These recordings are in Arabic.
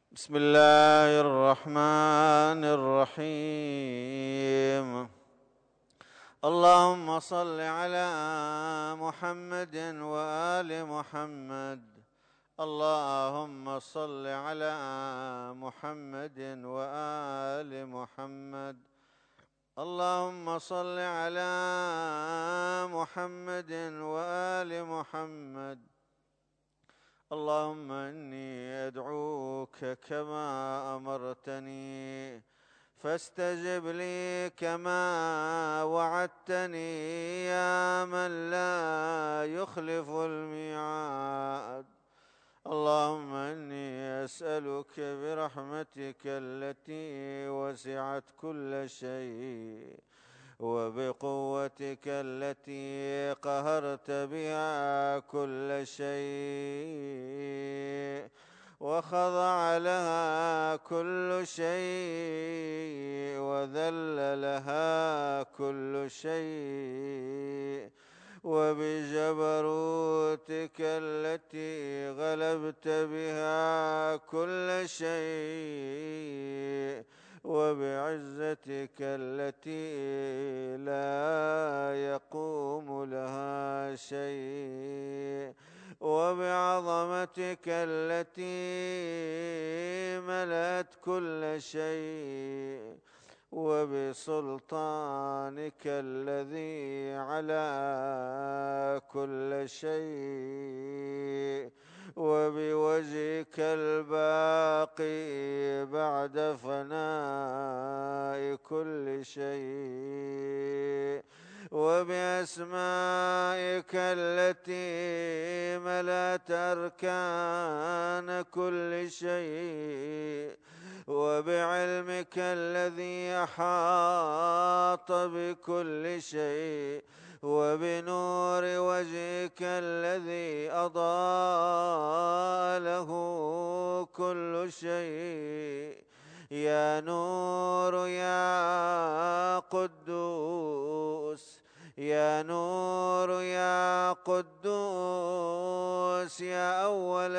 بسم الله الرحمن الرحيم. اللهم صل على محمد وآل محمد. اللهم صل على محمد وآل محمد. اللهم صل على محمد وآل محمد. اللهم إني أدعوك كما أمرتني فاستجب لي كما وعدتني يا من لا يخلف الميعاد. اللهم إني أسألك برحمتك التي وسعت كل شيء وبقوتك التي قهرت بها كل شيء وخضع لها كل شيء وذل لها كل شيء وبجبروتك التي غلبت بها كل شيء وبعزتك التي لا يقوم لها شيء وبعظمتك التي ملأت كل شيء وبسلطانك الذي على كل شيء وبوجهك الباقي بعد فناء كل شيء وبأسمائك التي ملأت أركان كل شيء وبعلمك الذي أحاط بكل شيء وبنور وجهك الذي أضاء له كل شيء. يا نور يا قدوس، يا نور يا قدوس، يا أول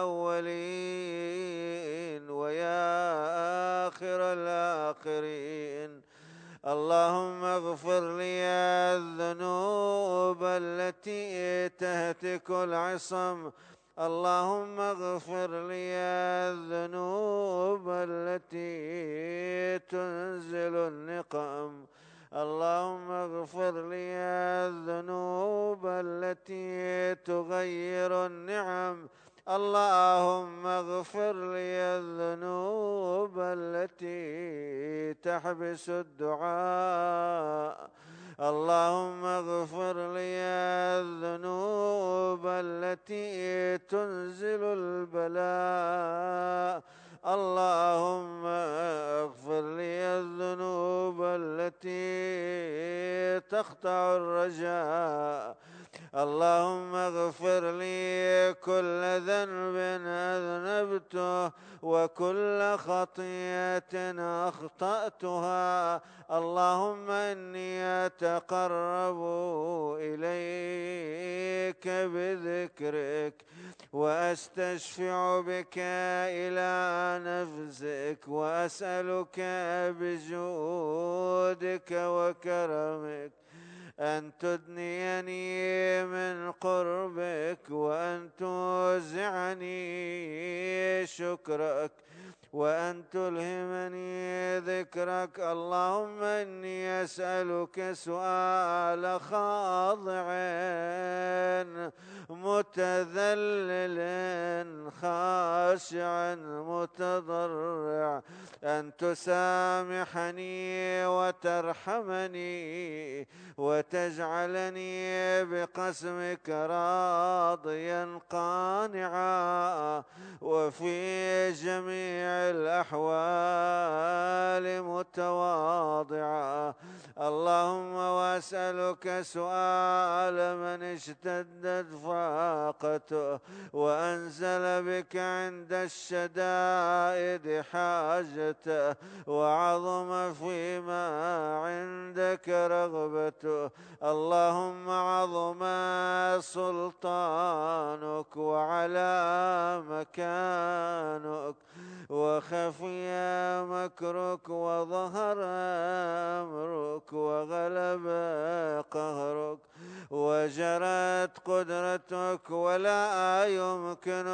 الأولين ويا آخر الآخرين. اللهم اغفر لي الذنوب التي تهتك العصم. اللهم اغفر لي الذنوب التي تنزل النقم. اللهم اغفر لي الذنوب التي تغير النعم. اللهم اغفر لي الذنوب التي تحبس الدعاء. اللهم اغفر لي الذنوب التي تنزل البلاء. اللهم اغفر لي الذنوب التي تقطع الرجاء. اللهم اغفر لي كل ذنب أذنبته وكل خطيئة أخطأتها. اللهم إني أتقرب إليك بذكرك وأستشفع بك إلى نفسك وأسألك بجودك وكرمك أن تدنيني من قربك وأن توزعني شكرك وأن تلهمني ذكرك. اللهم إني أسألك سؤال خاضع متذلل خاشع متضرع أن تسامحني وترحمني وتجعلني بقسمك راضيا قانعا وفي جميع الأحوال متواضعا. اللهم وأسألك سؤال من اشتدت فاقته وأنزل بك عند الشدائد حاجته وعظم فيما عندك رغبته. اللهم عظم سلطانك وعلى مكانك وخفي مكرك وظهر أمرك وغلب قهرك وجرت قدرتك ولا يمكن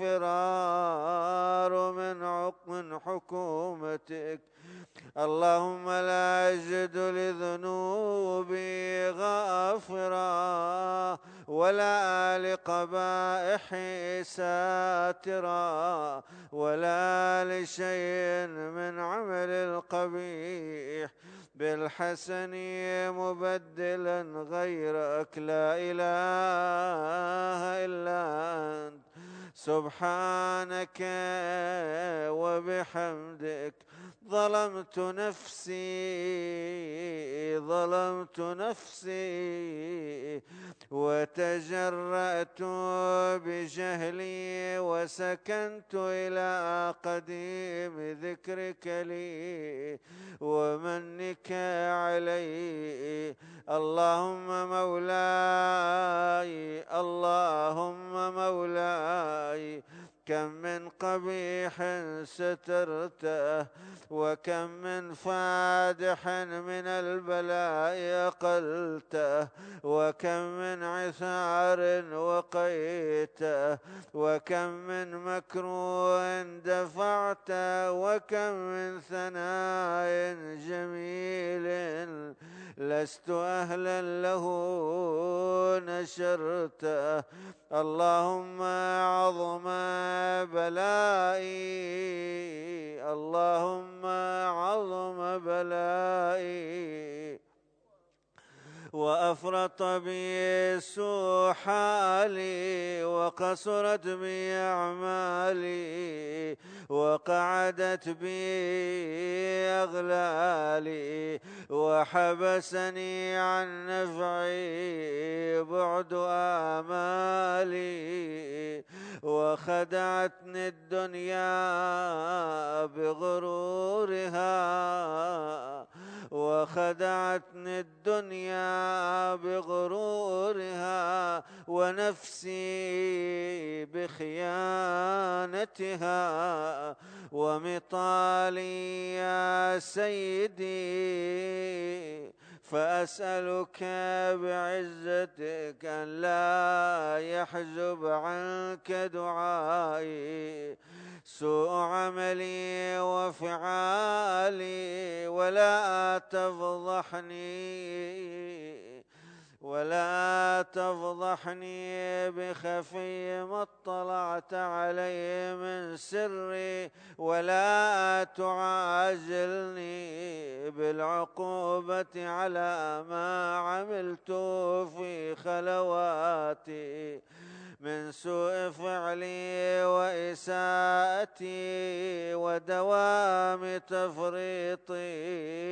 الفرار من حكومتك. اللهم لا أجد لذنوبي غافرا ولا لقبائحي ساترا ولا لشيء من عمل القبيح بالحسن مبدلا غيرك. لا إله إلا أنت سبحانك وبحمدك ظلمت نفسي وتجرأت بجهلي وسكنت إلى قديم ذكرك لي ومنك علي. اللهم مولاي كم من قبيح سترته وكم من فادح من البلاء أقلته وكم من عثار وقيته وكم من مكروه دفعته وكم من ثناء جميل لست أهلا له نشرته. اللهم عظم بلائي وأفرط بي سوء حالي وقصرت بي أعمالي وقعدت بي أغلالي وحبسني عن نفعي بعد آمالي وخدعتني الدنيا بغرورها ونفسي بخيانتها ومطالي يا سيدي فأسألك بعزتك أن لا يحجب عنك دعائي سوء عملي وفعالي ولا تفضحني بخفي ما اطلعت عليه من سري ولا تعاجلني بالعقوبة على ما عملت في خلواتي من سوء فعلي وإساءتي ودوام تفريطي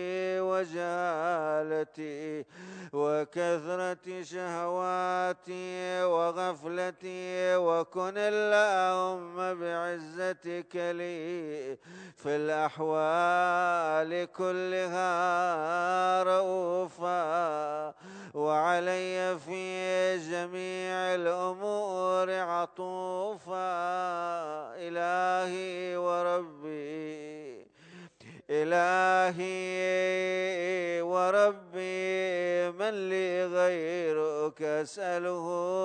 وجهالتي وكثرة شهواتي وغفلتي وكن اللهم بعزتك لي في الأحوال كلها رؤوفا وعلي في جميع الأمور عطوفا. إلهي وربي من لي غيرك أسأله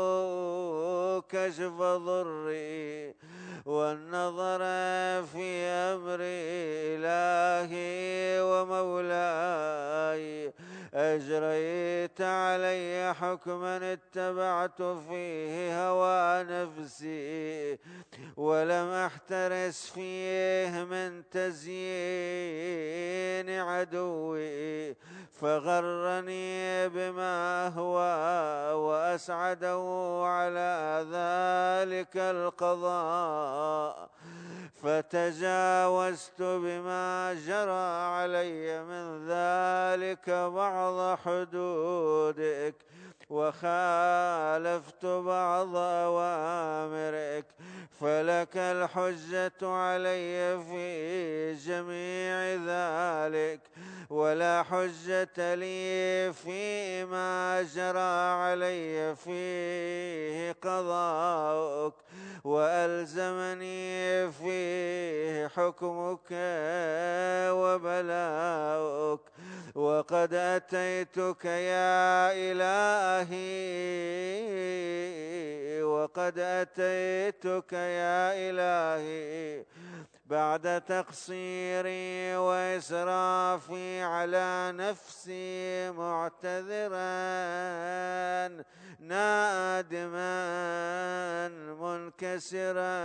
كشف ضري والنظر في أمري. إلهي ومولاي أجريت علي حكما اتبعت فيه هوى نفسي ولم أحترس فيه من تزيين عدوي فغرني بما أهوى وأسعده على ذلك القضاء فتجاوزت بما جرى علي من ذلك بعض حدودك وخالفت بعض أوامرك فلك الحجة علي في جميع ذلك ولا حجة لي فيما جرى علي فيه قضاؤك، وألزمني فيه حكمك وبلاؤك. وقد أتيتك يا إلهي، وقد أتيتك يا إلهي بعد تقصيري وإسرافي على نفسي، معتذرا نادما منكسرا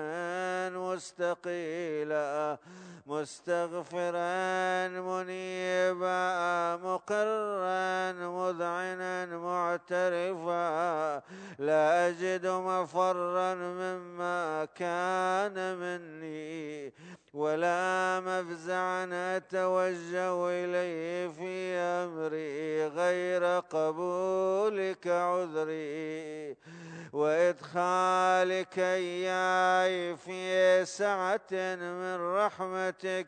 مستقيلا مستغفرا منيبا مقرا مذعنا معترفا، لا أجد مفرا مما كان مني، ولا مفزعا أتوجه إليه في أمري غير قبولك عذري، وإدخالك إياي في سعة من رحمتك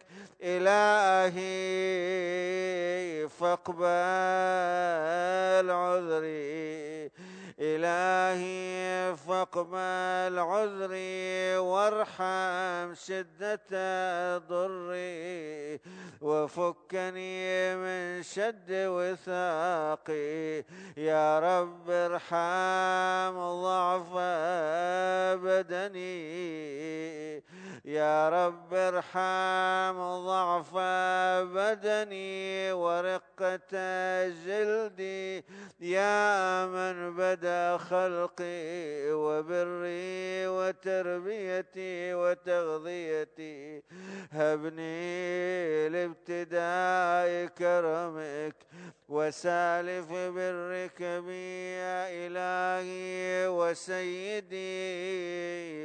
إلهي، فاقبل عذري إلهي، فاقبل عذري، وارحم شدة ضري، وفكني من شد وثاقي. يا رب ارحم ضعف بدني، يا رب ارحم ضعف بدني ورقة جلدي، يا من بدا خلقي وبري وتربيتي وتغذيتي، هبني لابتداء كرمك وسالف برك بي يا إلهي وسيدي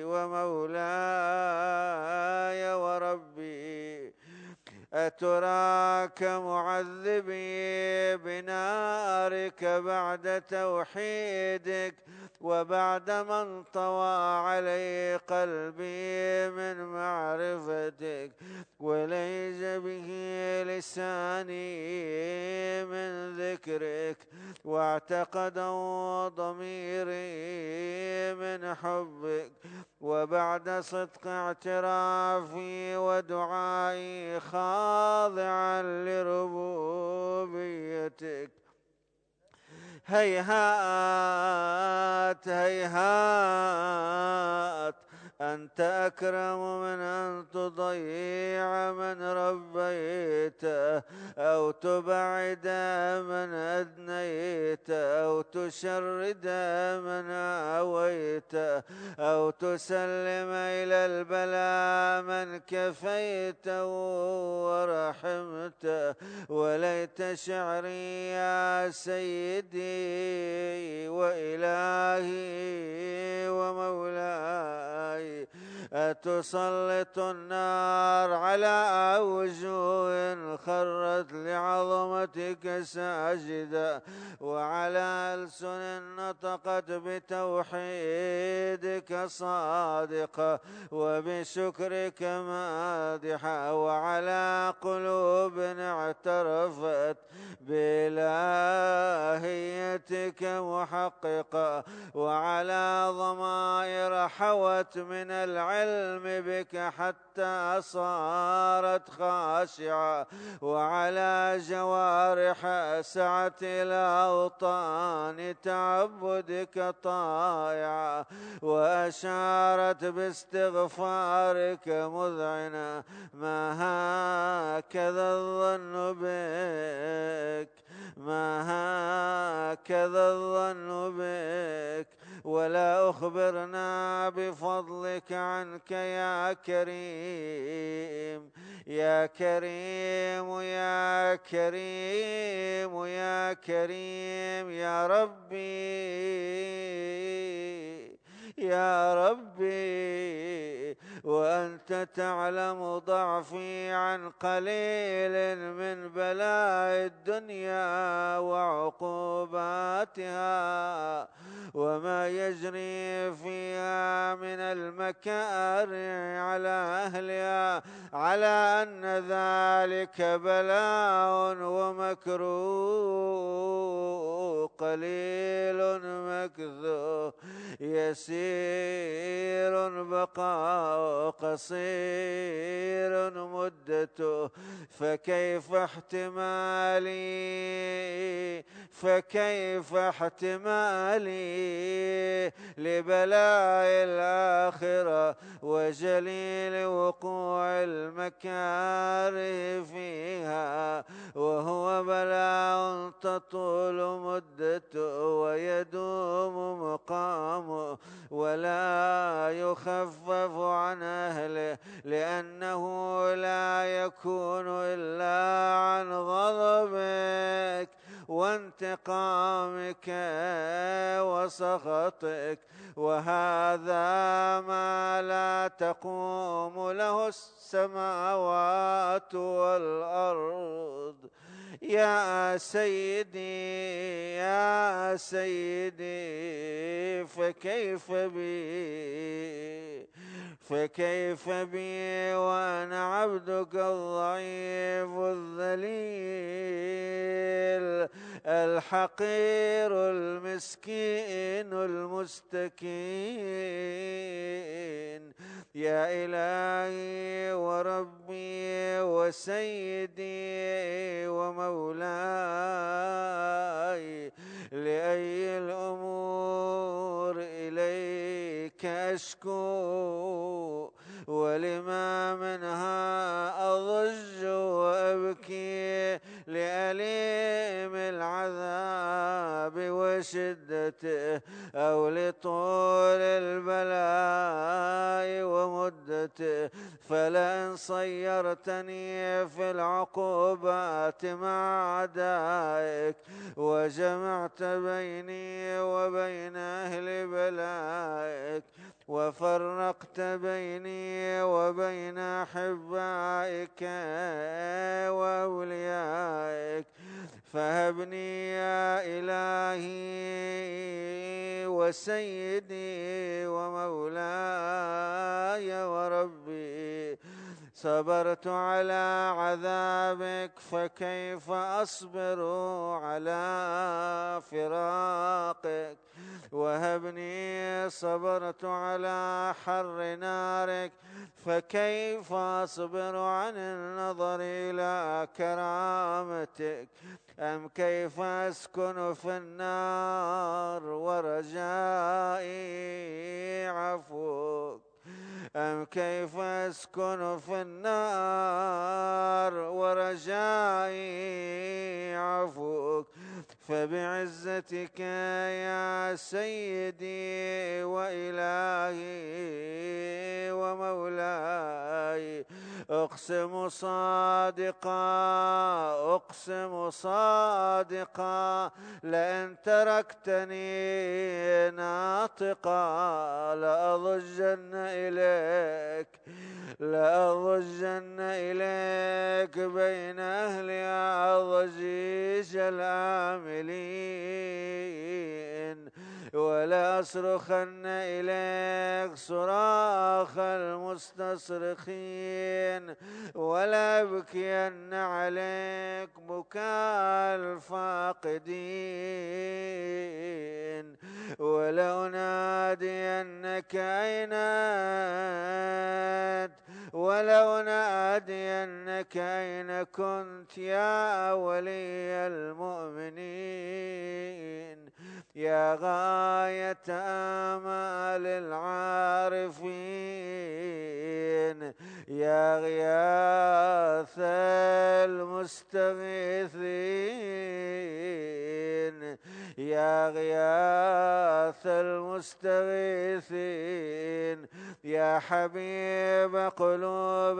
ومولاي وربي. أتراك معذبي بنارك بعد توحيدك، وبعد ما انطوى علي قلبي من معرفتك، وليج به لساني من ذكرك، واعتقد ضميري من حبك، وبعد صدق اعترافي ودعائي خاضعا لربوبيتك، هيهات هيهات أنت أكرم من أن تضيع من ربيته، أو تبعد من أدنيت، أو تشرد من آويت، أو تسلم إلى البلاء من كفيت ورحمت. وليت شعري يا سيدي وإلهي ومولاي، أتسلط النار على وجوه خرت لعظمتك ساجدة، وعلى ألسن نطقت بتوحيدك صادقة وبشكرك مادحة، وعلى قلوب اعترفت بإلهيتك محققة، وعلى ضمائر حوت من العلم بك حتى صارت خاشعة، وعلى جوارح سعت الأوطان تعبدك طائعة، وأشارت باستغفارك مذعنة. ما هكذا الظن بك، ما هكذا الظن بك، ولا أخبرنا بفضلك عنك يا كريم، يا كريم يا كريم يا كريم، يا ربي يا ربي. وأنت تعلم ضعفي عن قليل من بلاء الدنيا وعقوباتها وما يجري فيها من المكاره على أهلها، على أن ذلك بلاء ومكروه قليل مكذوب يسير بقاء قصير مدته، فكيف احتمالي لبلاء الآخرة وجليل وقوع المكاره فيها، وهو بلاء تطول مدته ويدوم مقامه ولا يخفف عن أهله، لأنه لا يكون إلا عن غضبك وانتقامك وسخطك، وهذا ما لا تقوم له السماوات والأرض. يا سيدي فكيف بي وأنا عبدك الضعيف الذليل الحقير المسكين المستكين. يا إلهي وربي وسيدي ومولاي، لأي الأمور إليك أشكو، ولما منها أضج وأبكي، لأليم العذاب وشدته أو لطول البلاء ومدته، فلئن صيرتني في العقوبات مع أعدائك وجمعت بيني وبين أهل بلائك وفرقت بيني وبين أحبائك وأوليائك، فهبني يا إلهي وسيدي ومولاي وربي. صبرت على عذابك فكيف أصبر على فراقك، وهبني صبرت على حر نارك فكيف أصبر عن النظر إلى كرامتك، أم كيف أسكن في النار ورجائي عفوك، أم كيف أسكن في النار ورجائي عفوك، فبعزتك يا سيدي وإلهي ومولاي أقسم صادقا لئن تركتني ناطقا لأضجن إليك بين أهلها ضجيج العاملين، ولا أصرخن إليك صراخ المستصرخين، ولا أبكين عليك بكاء الفاقدين، ولا أنادينك أين كنت يا ولي المؤمنين، يا غاية آمال العارفين، يا غياث المستغيثين، يا غياث المستغيثين، يا حبيب قلوب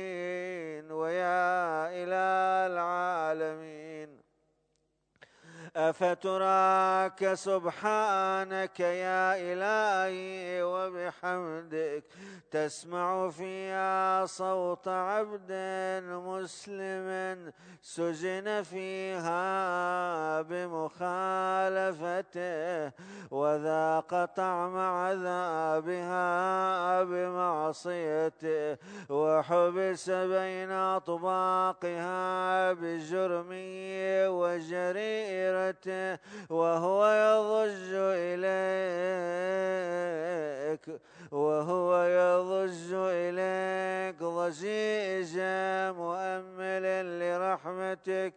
الصادقين، ويا إله العالمين أفتراك سبحانك يا إلهي وبحمدك تسمع فيها صوت عبد مسلم سجن فيها بمخالفته وذاق طعم عذابها بمعصيته وحبس بين أطباقها بجرمه وجريرته وهو يضج إليك ضجيجا مؤمل لرحمتك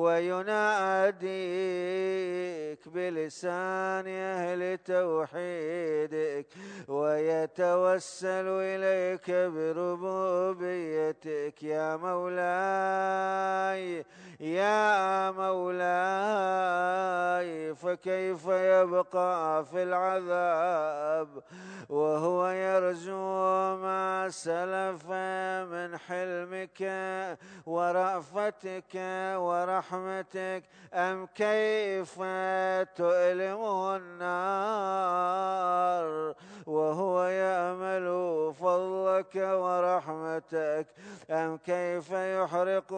ويناديك بلسان أهل توحيدك ويتوسل إليك بربوبيتك يا مولاي يا مولاي. فكيف يبقى في العذاب وهو يرجو ما سلف من حلمك ورأفتك ورحمتك؟ أم كيف تؤلمه النار وهو يأمل فضلك ورحمتك؟ أم كيف يحرق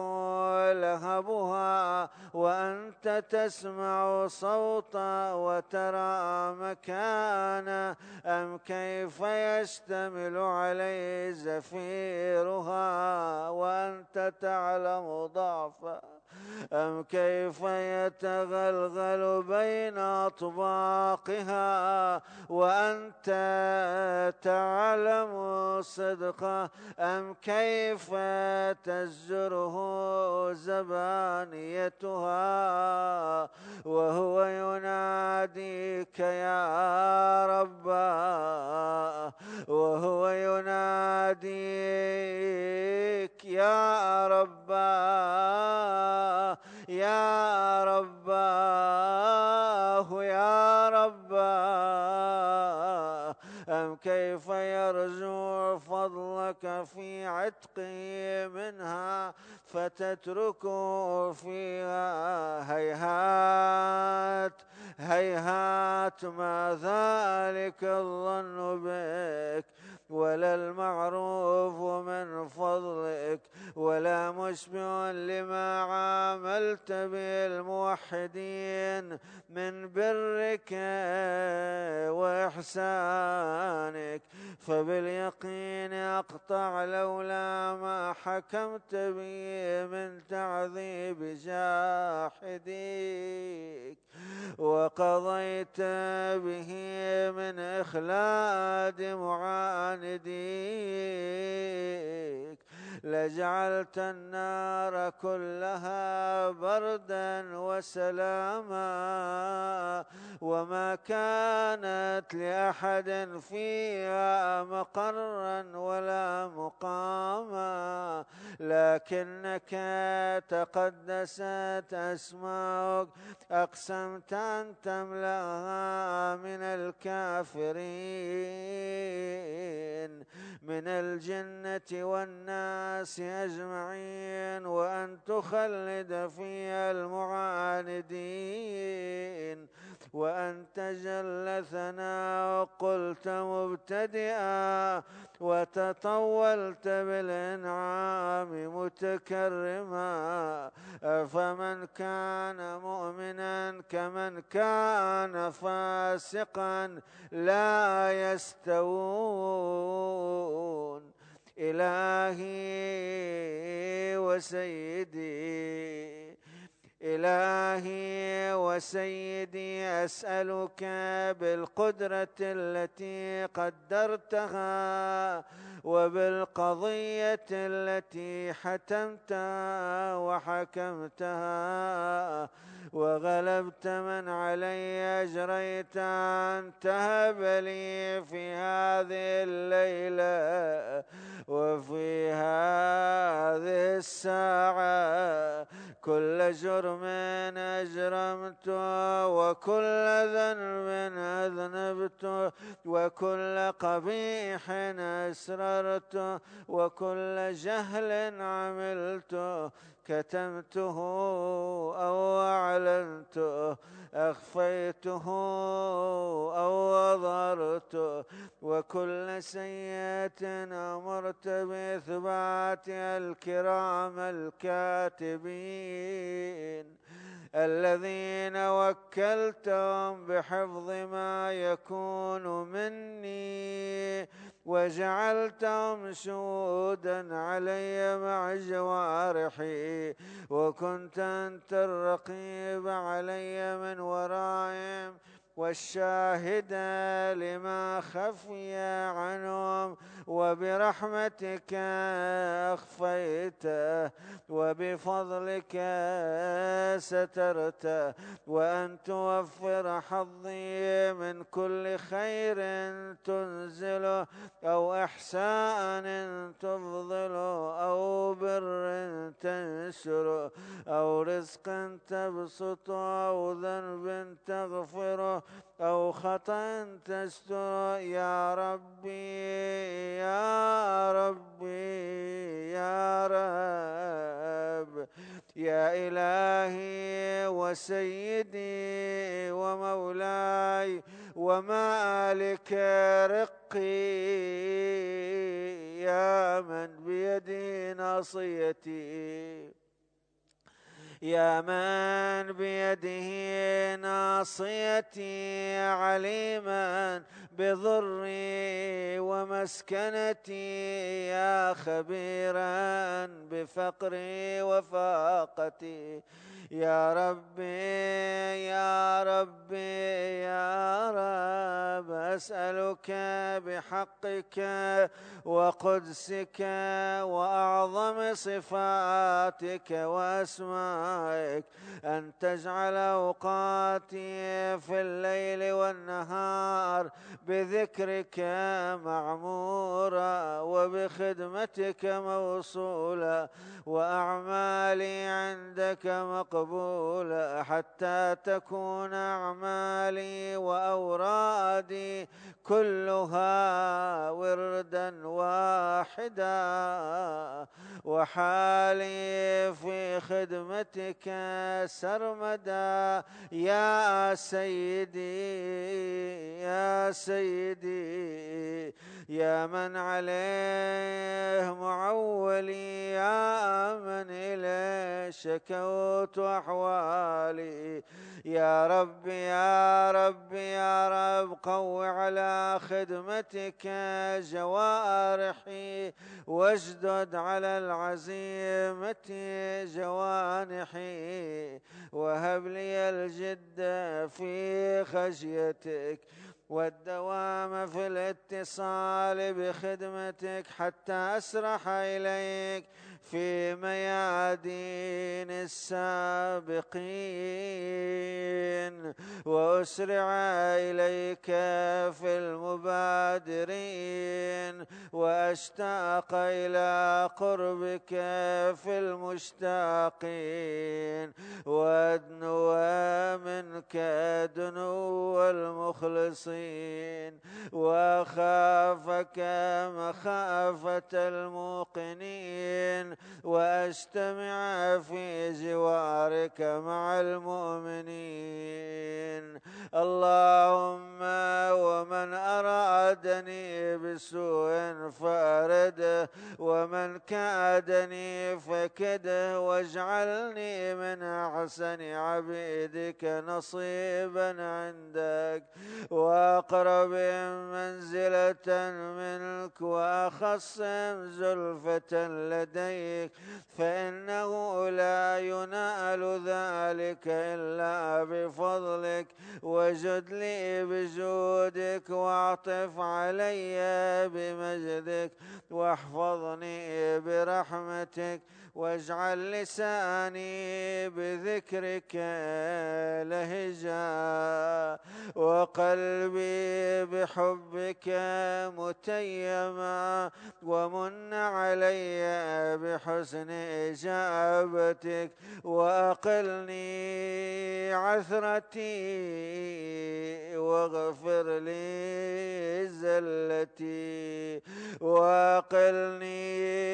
لهبها وأنت تسمع صوتا وترى مكانا؟ أم كيف يشتمل عليه زفيرها وأنت تعلم ضعفا؟ أم كيف يتغلغل بين أطباقها وأنت تعلم صدقه؟ أم كيف تزجره زبانيتها وهو يناديك يا رب وهو يناديك يا رب يا رباه يا رباه؟ أم كيف يرجو فضلك في عتقه منها فتتركه فيها؟ هيهات هيهات ما ذلك الظن بك ولا المعروف من فضلك ولا مشبع لما عاملت به الموحدين من برك وإحسانك. فباليقين أقطع لولا ما حكمت به من تعذيب جاحديك وقضيت به من إخلاد معانديك لجعلت النار كلها بردا وسلاما وما كانت لأحد فيها مقرا ولا مقاما، لكنك تقدست أسماؤك أقسمت أن تملأها من الكافرين من الجنة والناس أجمعين وأن تخلد فيها المعاندين وأنت جل ثناؤك قلت مبتدئا وتطولت بالإنعام متكرما. أفمن كان مؤمنا كمن كان فاسقا لا يستوون. إلهي وسيدي أسألك بالقدرة التي قدرتها وبالقضية التي حتمتها وحكمتها وغلبت من علي أجريت أن تهب لي في هذه الليلة وفي هذه الساعة كل جرم أجرمت وكل ذنب أذنبت وكل قبيح أسررت وكل جهل عملت كتمته أو أعلنته أخفيته أو أظهرته وكل سيئة أمرت بإثبات الكرام الكاتبين الذين وكلتهم بحفظ ما يكون مني وجعلتهم شهودا علي مع جوارحي وكنت أنت الرقيب علي من ورائهم والشاهد لما خفي عنهم وبرحمتك أخفيته وبفضلك سترته وأن توفر حظي من كل خير تنزله أو إحسان تفضله أو بر تنشره أو رزق تبسطه أو ذنب تغفره أو خطأ تستر يا ربي يا ربي يا رب يا إلهي وسيدي ومولاي ومالك رقي يا من بيده ناصيتي يا من بيده ناصيتي عليما بضري ومسكنتي يا خبيرا بفقري وفاقتي يا ربي يا ربي يا رب أسألك بحقك وقدسك وأعظم صفاتك وأسمائك أن تجعل أوقاتي في الليل والنهار بذكرك معمورة وبخدمتك موصولة وأعمالي عندك مقبولة حتى تكون أعمالي وأورادي كلها وردا واحدا وحالي في خدمتك سرمدا يا سيدي يا سيدي يا من عليه معولي يا من إليه شكوت أحوالي يا رب يا رب يا رب قو على خدمتك جوارحي واشدد على العزيمة جوانحي وهب لي الجد في خشيتك والدوام في الاتصال بخدمتك حتى أسرح إليك في ميادين السابقين وأسرع إليك في المبادرين وأشتاق إلى قربك في المشتاقين وأدنو منك دنو المخلصين وأخافك مخافة الموقنين وأجتمع في جوارك مع المؤمنين اللهم ومن أرادني بسوء فأرده ومن كادني فكده واجعلني من أحسن عبيدك نصيبا عندك وأقرب منزلة منك وأخص زلفة لديك فإنه لا ينال ذلك إلا بفضلك وجد لي بجودك واعطف علي بمجدك واحفظني برحمتك واجعل لساني بذكرك لهجا وقلبي بحبك متيما ومن علي بحسن إجابتك، وأقلني عثرتي واغفر لي زلتي، وأقلني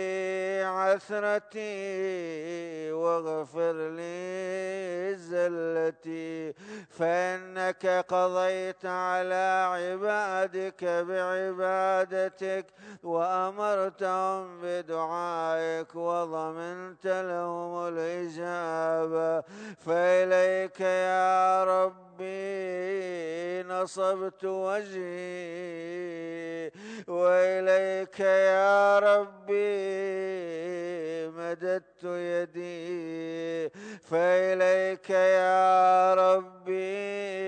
عثرتي واغفر لي زلتي، فإنك قضيت على عبادك بعبادتك، وأمرتهم بدعائك، وضمنت لهم الإجابة. فإليك يا ربي نصبت وجهي، وإليك يا ربي مددت يدي، فإليك يا ربي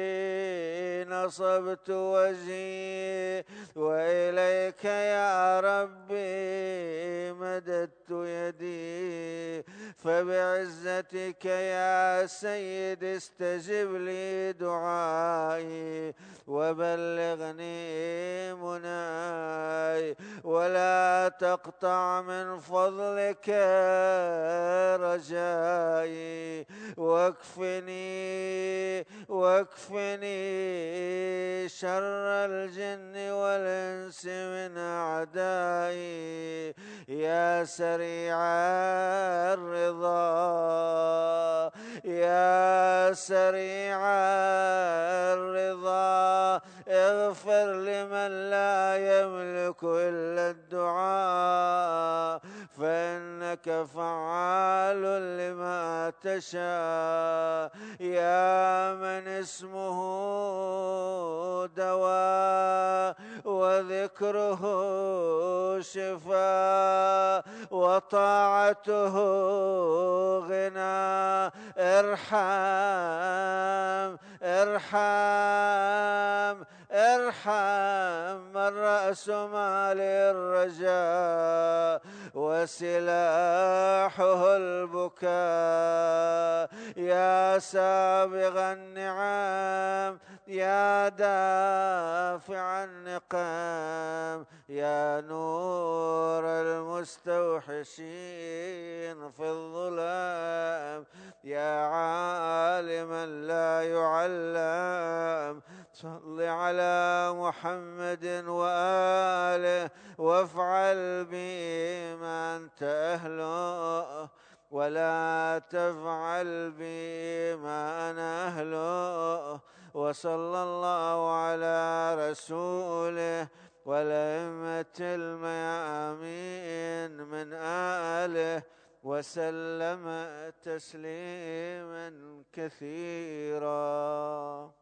نصبت وجهي، وإليك يا ربي مددت يدي. فبعزتك يا سيد استجب لي دعائي، وبلغني مناي، ولا تقطع من فضلك رجائي، واكفني شر الجن والإنس من أعدائي. يا سريع الرضا، يا سريع الرضا، اغفر لمن لا يملك إلا الدعاء، فإنك فعال لما تشاء. يا من اسمه دواء، وذكره شفاء، وطاعته غنى، ارحم من رأس مال الرجاء وسلاحه البكاء. يا سابغ النعم، يا دافع النقام، يا نور المستوحشين في الظلام، يا عالما لا يعلم، صل على محمد وآله، وافعل بي ما أنت أهله، ولا تفعل بي ما أنا أهله. وصلى الله على رسوله والأئمة الميامين من آله، وسلم تسليما كثيرا.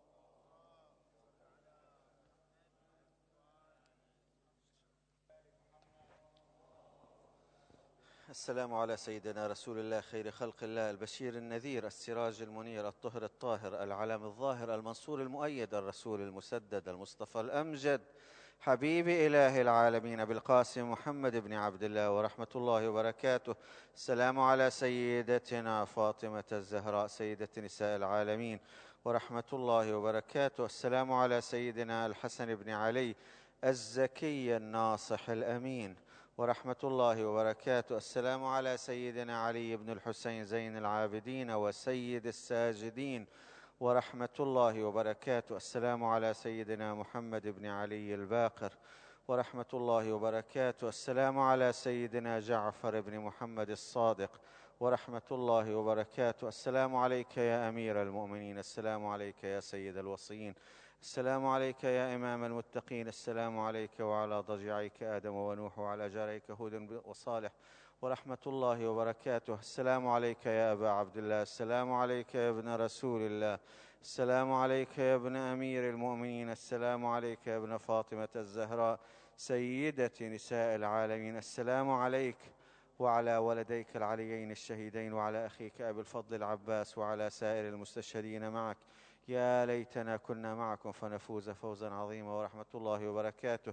السلام على سيدنا رسول الله، خير خلق الله، البشير النذير، السراج المنير، الطهر الطاهر، العلم الظاهر، المنصور المؤيد، الرسول المسدد، المصطفى الأمجد، حبيب إله العالمين، بالقاسم محمد بن عبد الله، ورحمة الله وبركاته. السلام على سيدتنا فاطمة الزهراء سيدة نساء العالمين، ورحمة الله وبركاته. السلام على سيدنا الحسن بن علي الزكي الناصح الأمين، ورحمة الله وبركاته. السلام على سيدنا علي بن الحسين زين العابدين وسيد الساجدين، ورحمة الله وبركاته. السلام على سيدنا محمد بن علي الباقر، ورحمة الله وبركاته. السلام على سيدنا جعفر بن محمد الصادق، ورحمة الله وبركاته. السلام عليك يا أمير المؤمنين، السلام عليك يا سيد الوصيين، السلام عليك يا إمام المتقين، السلام عليك وعلى ضجعيك آدم ونوح، وعلى جاريك هود وصالح، ورحمة الله وبركاته. السلام عليك يا أبا عبد الله، السلام عليك يا ابن رسول الله، السلام عليك يا ابن أمير المؤمنين، السلام عليك يا ابن فاطمة الزهراء سيدة نساء العالمين، السلام عليك وعلى ولديك العليين الشهيدين، وعلى أخيك أبي الفضل العباس، وعلى سائر المستشهدين معك. يا ليتنا كنا معكم فنفوز فوزا عظيما، ورحمة الله وبركاته.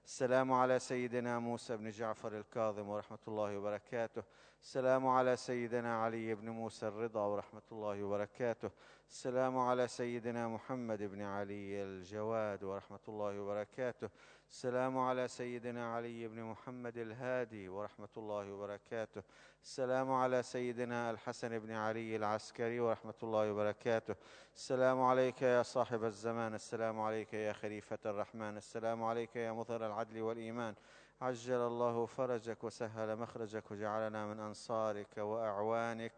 السلام على سيدنا موسى بن جعفر الكاظم ورحمة الله وبركاته. السلام على سيدنا علي بن موسى الرضا ورحمة الله وبركاته. السلام على سيدنا محمد بن علي الجواد ورحمة الله وبركاته. السلام على سيدنا علي بن محمد الهادي ورحمة الله وبركاته. السلام على سيدنا الحسن بن علي العسكري ورحمة الله وبركاته. السلام عليك يا صاحب الزمان، السلام عليك يا خليفة الرحمن، السلام عليك يا مظهر العدل والإيمان. عجل الله فرجك وسهل مخرجك وجعلنا من أنصارك وأعوانك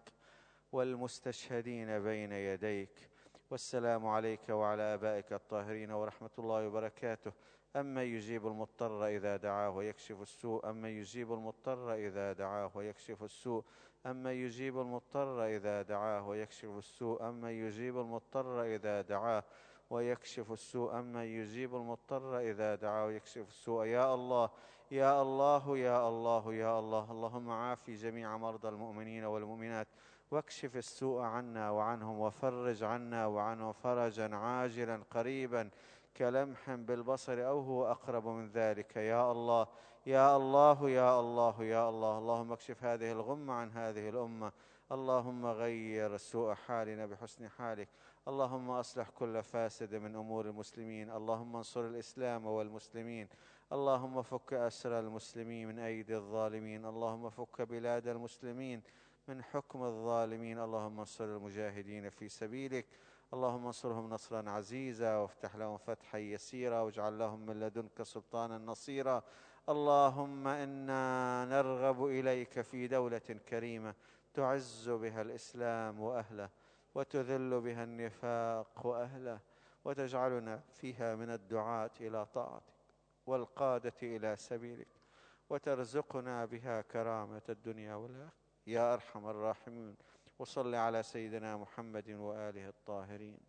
والمستشهدين بين يديك. والسلام عليك وعلى آبائك الطاهرين ورحمة الله وبركاته. أما يجيب المضطر إذا دعاه ويكشف السوء، أما يجيب المضطر إذا دعاه ويكشف السوء، أما يجيب المضطر إذا دعاه ويكشف السوء، أما يجيب المضطر إذا دعاه ويكشف السوء، أما يجيب المضطر إذا دعاه ويكشف السوء. يا الله يا الله يا الله يا الله، اللهم عافي جميع مرضى المؤمنين والمؤمنات، واكشف السوء عنا وعنهم، وفرج عنا وعنهم فرجا عاجلا قريبا كلمح بالبصر أو هو أقرب من ذلك. يا الله يا الله يا الله يا الله، اللهم اكشف هذه الغمة عن هذه الأمة، اللهم غير سوء حالنا بحسن حالك، اللهم أصلح كل فاسد من أمور المسلمين، اللهم انصر الإسلام والمسلمين، اللهم فك أسر المسلمين من أيدي الظالمين، اللهم فك بلاد المسلمين من حكم الظالمين، اللهم انصر المجاهدين في سبيلك، اللهم انصرهم نصرا عزيزا وافتح لهم فتحا يسيرا واجعل لهم من لدنك سلطانا نصيرا. اللهم إنا نرغب إليك في دولة كريمة تعز بها الإسلام وأهله وتذل بها النفاق وأهله، وتجعلنا فيها من الدعاة إلى طاعتك والقادة إلى سبيلك، وترزقنا بها كرامة الدنيا والآخرة يا أرحم الراحمين. وصل على سيدنا محمد وآله الطاهرين.